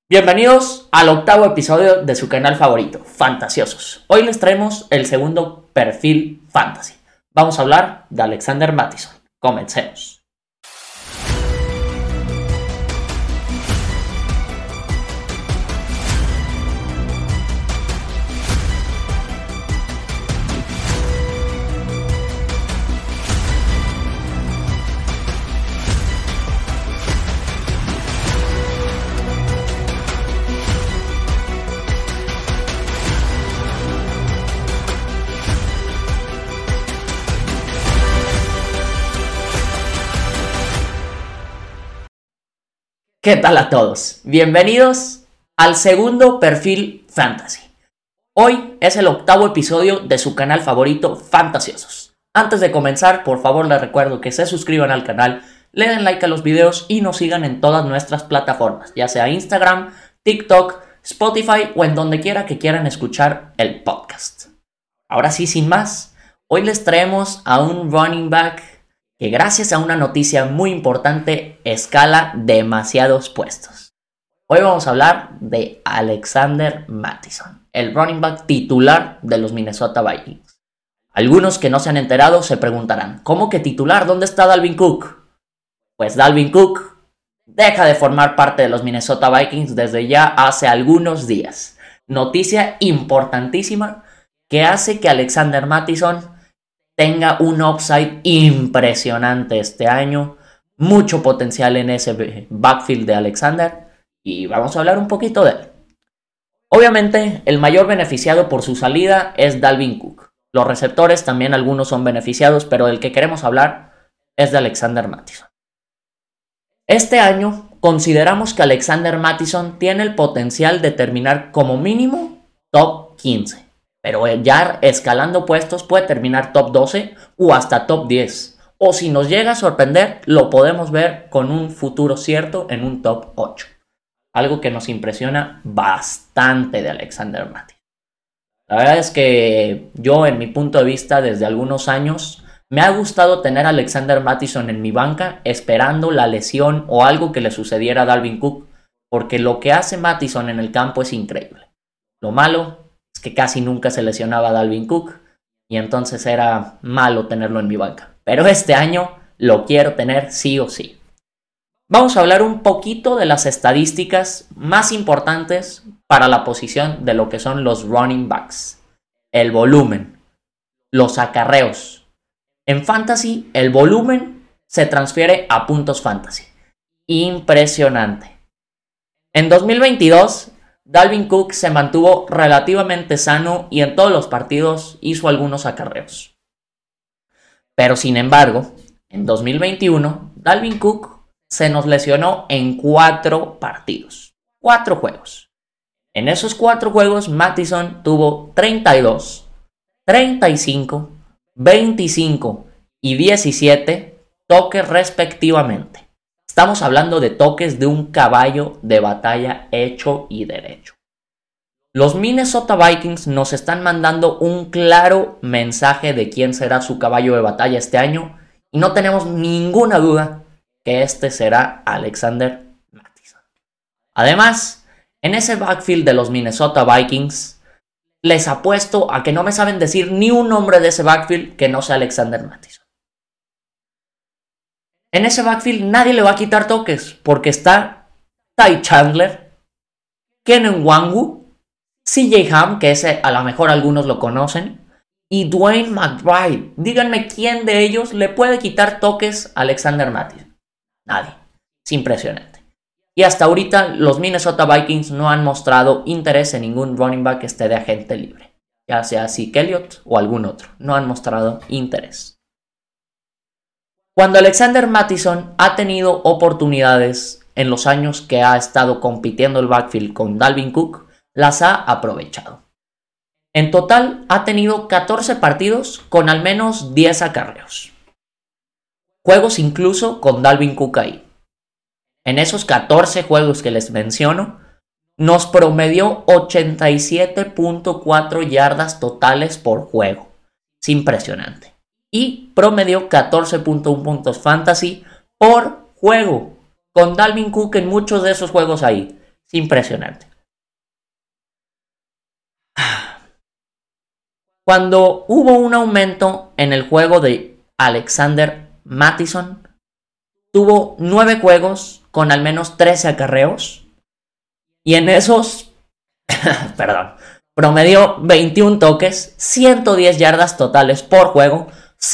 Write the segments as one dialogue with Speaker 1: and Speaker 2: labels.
Speaker 1: Bienvenidos al octavo episodio de su canal favorito, Fantasiosos. Hoy les traemos el segundo perfil fantasy. Vamos a hablar de Alexander Mattison. Comencemos. ¿Qué tal a todos? Bienvenidos al segundo perfil fantasy. Hoy es el octavo episodio de su canal favorito, Fantasiosos. Antes de comenzar, por favor les recuerdo que se suscriban al canal, le den like a los videos y nos sigan en todas nuestras plataformas, ya sea Instagram, TikTok, Spotify o en donde quiera que quieran escuchar el podcast. Ahora sí, sin más, hoy les traemos a un running back que gracias a una noticia muy importante escala demasiados puestos. Hoy vamos a hablar de Alexander Mattison, el running back titular de los Minnesota Vikings. Algunos que no se han enterado se preguntarán, ¿cómo que titular? ¿Dónde está Dalvin Cook? Pues Dalvin Cook deja de formar parte de los Minnesota Vikings desde ya hace algunos días. Noticia importantísima que hace que Alexander Mattison tenga un upside impresionante este año, mucho potencial en ese backfield de Alexander y vamos a hablar un poquito de él. Obviamente el mayor beneficiado por su salida es Dalvin Cook. Los receptores también algunos son beneficiados, pero el que queremos hablar es de Alexander Mattison. Este año consideramos que Alexander Mattison tiene el potencial de terminar como mínimo top 15. Pero ya escalando puestos puede terminar top 12 o hasta top 10. O si nos llega a sorprender, lo podemos ver con un futuro cierto en un top 8. Algo que nos impresiona bastante de Alexander Mattison. La verdad es que yo, en mi punto de vista, desde algunos años, me ha gustado tener a Alexander Mattison en mi banca esperando la lesión o algo que le sucediera a Dalvin Cook. Porque lo que hace Mattison en el campo es increíble. Lo malo es que casi nunca se lesionaba a Dalvin Cook y entonces era malo tenerlo en mi banca. Pero este año lo quiero tener sí o sí. Vamos a hablar un poquito de las estadísticas más importantes para la posición de lo que son los running backs. El volumen, los acarreos. En fantasy, el volumen se transfiere a puntos fantasy. Impresionante. En 2022... Dalvin Cook se mantuvo relativamente sano y en todos los partidos hizo algunos acarreos. Pero sin embargo, en 2021, Dalvin Cook se nos lesionó en 4 partidos. 4 juegos. En esos 4 juegos, Mattison tuvo 32, 35, 25 y 17 toques respectivamente. Estamos hablando de toques de un caballo de batalla hecho y derecho. Los Minnesota Vikings nos están mandando un claro mensaje de quién será su caballo de batalla este año y no tenemos ninguna duda que este será Alexander Mattison. Además, en ese backfield de los Minnesota Vikings, les apuesto a que no me saben decir ni un nombre de ese backfield que no sea Alexander Mattison. En ese backfield nadie le va a quitar toques porque está Ty Chandler, Kenen Nwangwu, CJ Ham, que ese a lo mejor algunos lo conocen, y Dwayne McBride. Díganme quién de ellos le puede quitar toques a Alexander Mattison. Nadie. Es impresionante. Y hasta ahorita los Minnesota Vikings no han mostrado interés en ningún running back que esté de agente libre. Ya sea Zeke Elliott o algún otro. No han mostrado interés. Cuando Alexander Mattison ha tenido oportunidades en los años que ha estado compitiendo el backfield con Dalvin Cook, las ha aprovechado. En total ha tenido 14 partidos con al menos 10 acarreos. Juegos incluso con Dalvin Cook ahí. En esos 14 juegos que les menciono, nos promedió 87.4 yardas totales por juego. Es impresionante. Y promedió 14.1 puntos fantasy por juego. Con Dalvin Cook en muchos de esos juegos ahí. Es impresionante. Cuando hubo un aumento en el juego de Alexander Mattison, tuvo 9 juegos con al menos 13 acarreos. Y en esos, promedió 21 toques, 110 yardas totales por juego,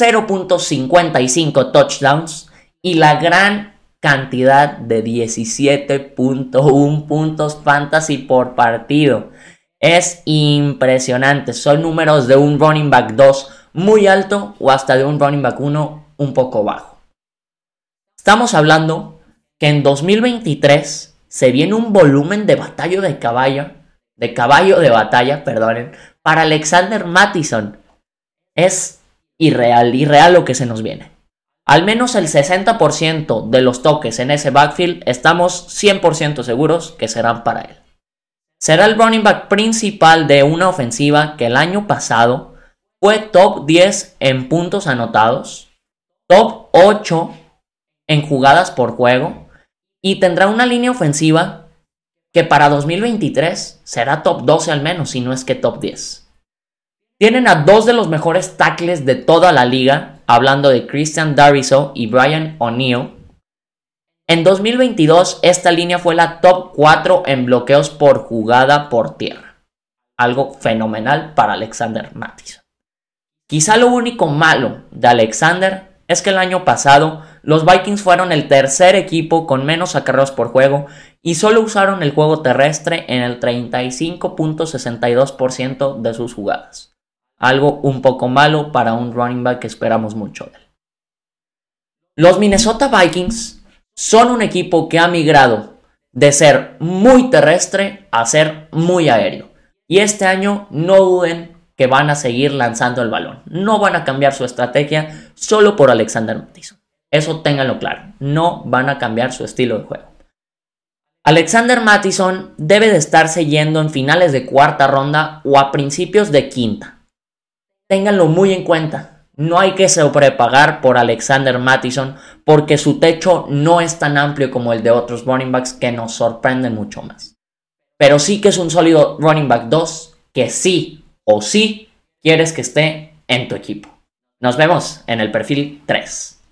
Speaker 1: 0.55 touchdowns y la gran cantidad de 17.1 puntos fantasy por partido. Es impresionante. Son números de un running back 2 muy alto o hasta de un running back 1 un poco bajo. Estamos hablando que en 2023 se viene un volumen de caballo de batalla, para Alexander Mattison. Es irreal lo que se nos viene. Al menos el 60% de los toques en ese backfield estamos 100% seguros que serán para él. Será el running back principal de una ofensiva que el año pasado fue top 10 en puntos anotados, top 8 en jugadas por juego y tendrá una línea ofensiva que para 2023 será top 12 al menos, si no es que top 10. Tienen a 2 de los mejores tackles de toda la liga, hablando de Christian Darrisaw y Brian O'Neill. En 2022 esta línea fue la top 4 en bloqueos por jugada por tierra. Algo fenomenal para Alexander Mattison. Quizá lo único malo de Alexander es que el año pasado los Vikings fueron el tercer equipo con menos acarreos por juego y solo usaron el juego terrestre en el 35.62% de sus jugadas. Algo un poco malo para un running back que esperamos mucho de él. Los Minnesota Vikings son un equipo que ha migrado de ser muy terrestre a ser muy aéreo. Y este año no duden que van a seguir lanzando el balón. No van a cambiar su estrategia solo por Alexander Mattison. Eso ténganlo claro. No van a cambiar su estilo de juego. Alexander Mattison debe de estarse yendo en finales de cuarta ronda o a principios de quinta. Ténganlo muy en cuenta. No hay que sobrepagar por Alexander Mattison porque su techo no es tan amplio como el de otros running backs que nos sorprenden mucho más. Pero sí que es un sólido running back 2 que sí o sí quieres que esté en tu equipo. Nos vemos en el perfil 3.